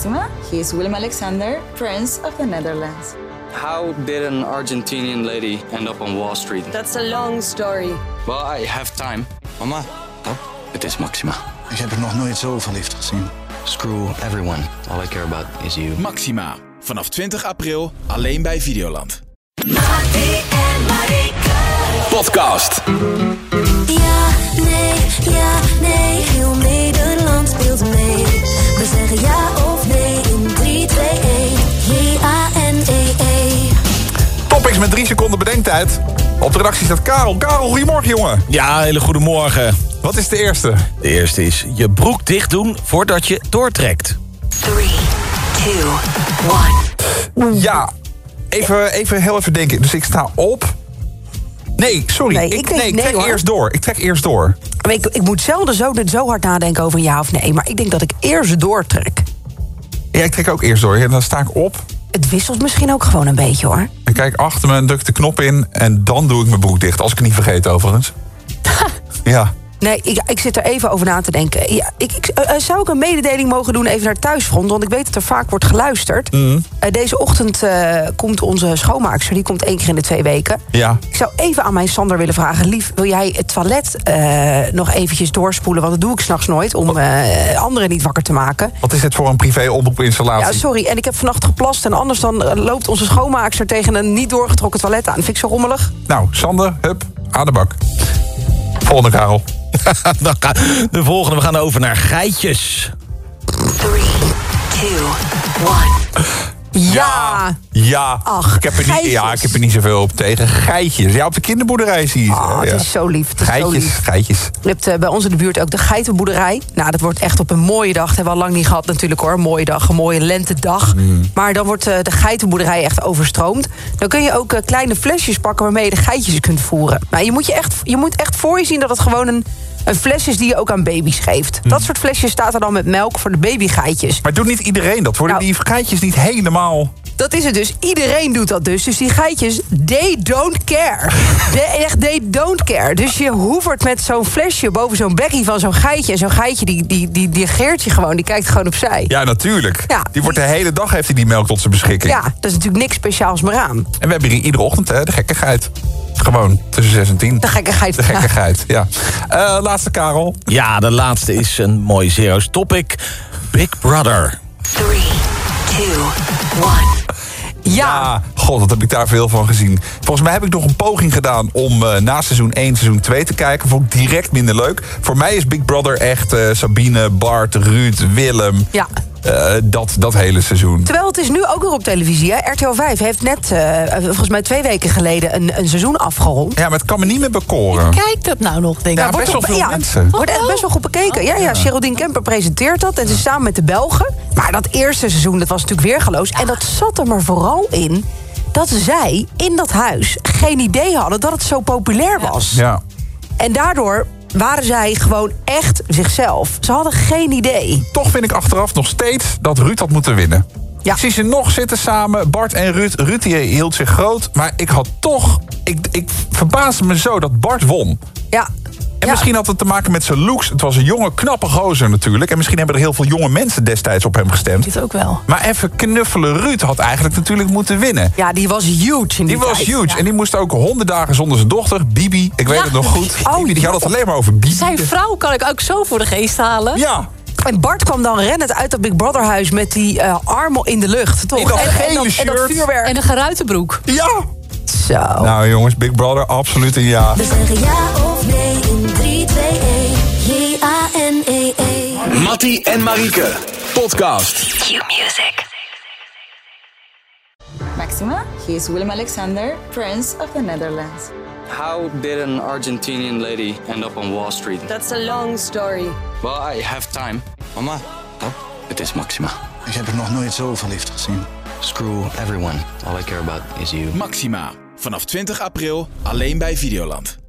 Maxima, he is Willem-Alexander, Prince of the Netherlands. How did an Argentinian lady end up on Wall Street? That's a long story. Well, I have time. Mama, het is Maxima. Ik heb er nog nooit zo verliefd gezien. Screw everyone. All I care about is you. Maxima. Vanaf 20 april alleen bij Videoland. Mattie en Marieke. Podcast. Ja, nee, heel Nederland speelt mee. We zeggen ja of nee in 3, 2, 1. J-A-N-E-E. Topics met 3 seconden bedenktijd. Op de redactie staat Karel. Karel, goedemorgen, jongen. Ja, hele goede morgen. Wat is de eerste? De eerste is je broek dicht doen voordat je doortrekt. 3, 2, 1. Ja, even heel even denken. Dus ik sta op. Nee, sorry. Nee, ik nee, trek hoor. eerst door. Ik trek eerst door. Ik moet zelden zo hard nadenken over ja of nee. Maar ik denk dat ik eerst doortrek. Ja, ik trek ook eerst door. Ja, dan sta ik op. Het wisselt misschien ook gewoon een beetje, hoor. En kijk achter me en druk de knop in. En dan doe ik mijn broek dicht. Als ik het niet vergeet, overigens. Ja. Nee, ik zit er even over na te denken. Ja, zou ik een mededeling mogen doen even naar het thuisfront? Want ik weet dat er vaak wordt geluisterd. Deze ochtend komt onze schoonmaakster. Die komt 1 keer in de 2 weken. Ja. Ik zou even aan mijn Sander willen vragen. Lief, wil jij het toilet nog eventjes doorspoelen? Want dat doe ik 's nachts nooit. Om anderen niet wakker te maken. Wat is dit voor een privé-omroepinstallatie? Ja, sorry. En ik heb vannacht geplast. En anders dan loopt onze schoonmaakster tegen een niet doorgetrokken toilet aan. Vind ik zo rommelig. Nou, Sander, hup, aan de bak. Volgende, Karel. De volgende, we gaan over naar geitjes. 3, 2, 1. Ja. Ach, ik heb er niet zoveel op tegen. Geitjes. Ja, op de kinderboerderij zie je ze. Oh, het is zo lief. Het is zo lief. Geitjes. Je hebt bij ons in de buurt ook de geitenboerderij. Nou, dat wordt echt op een mooie dag. Dat hebben we al lang niet gehad natuurlijk, hoor. Een mooie dag, een mooie lentedag. Maar dan wordt de geitenboerderij echt overstroomd. Dan kun je ook kleine flesjes pakken waarmee je de geitjes kunt voeren. Nou, je moet echt voor je zien dat het gewoon een fles is die je ook aan baby's geeft. Dat soort flesjes staat er dan met melk voor de babygeitjes. Maar doet niet iedereen dat? Worden die geitjes niet helemaal... Dat is het dus. Iedereen doet dat dus. Dus die geitjes, they don't care. They don't care. Dus je hoevert met zo'n flesje boven zo'n bekkie van zo'n geitje. En zo'n geitje, die geert je gewoon. Die kijkt gewoon opzij. Ja, natuurlijk. Ja. Die wordt de hele dag heeft hij die melk tot zijn beschikking. Ja, dat is natuurlijk niks speciaals meer aan. En we hebben hier iedere ochtend de gekkigheid. Gewoon tussen 6 en 10. De gekkigheid. De gekkigheid, ja. Laatste, Karel. Ja, de laatste is een mooi serieus topic. Big Brother. 3, 2, 1. Ja, god, wat heb ik daar veel van gezien. Volgens mij heb ik nog een poging gedaan om na seizoen 1, seizoen 2 te kijken. Vond ik direct minder leuk. Voor mij is Big Brother echt Sabine, Bart, Ruud, Willem. Ja. Dat hele seizoen. Terwijl het is nu ook weer op televisie. Hè? RTL 5 heeft net, volgens mij 2 weken geleden, een seizoen afgerond. Ja, maar het kan me niet meer bekoren. Kijk dat nou nog, denk ik. Ja, best wel veel mensen. Wordt echt best wel goed bekeken. Ja, Geraldine Kemper presenteert dat. En ze is samen met de Belgen. Maar dat eerste seizoen, dat was natuurlijk weergeloos. En dat zat er maar vooral in dat zij in dat huis geen idee hadden dat het zo populair was. Ja. En daardoor waren zij gewoon echt zichzelf. Ze hadden geen idee. Toch vind ik achteraf nog steeds dat Ruud had moeten winnen. Ja. Ik zie ze nog zitten samen, Bart en Ruud. Ruud die hield zich groot, maar ik had toch... Ik verbaasde me zo dat Bart won. Ja. En misschien had het te maken met zijn looks. Het was een jonge, knappe gozer natuurlijk. En misschien hebben er heel veel jonge mensen destijds op hem gestemd. Dit ook wel. Maar even knuffelen, Ruud had eigenlijk natuurlijk moeten winnen. Ja, die was huge in die tijd. Huge. Ja. En die moest ook 100 dagen zonder zijn dochter, Bibi. Ik weet het nog goed. Bibi, die had het alleen maar over Bibi. Zijn vrouw kan ik ook zo voor de geest halen. Ja. En Bart kwam dan rennend uit dat Big Brother huis met die armen in de lucht, toch? In dat gele en dat shirt. vuurwerk. En de geruite broek. Ja. Zo. Nou jongens, Big Brother, absoluut een ja. We zeggen ja of nee in 3, 2, 1. J-A-N-E-E. Mattie en Marieke. Podcast. Q-Music. Maxima, he is Willem-Alexander, Prince of the Netherlands. How did an Argentinian lady end up on Wall Street? That's a long story. Well, I have time. Mama, het is Maxima. Ik heb er nog nooit zo verliefd gezien. Screw everyone. All I care about is you. Maxima. Vanaf 20 april alleen bij Videoland.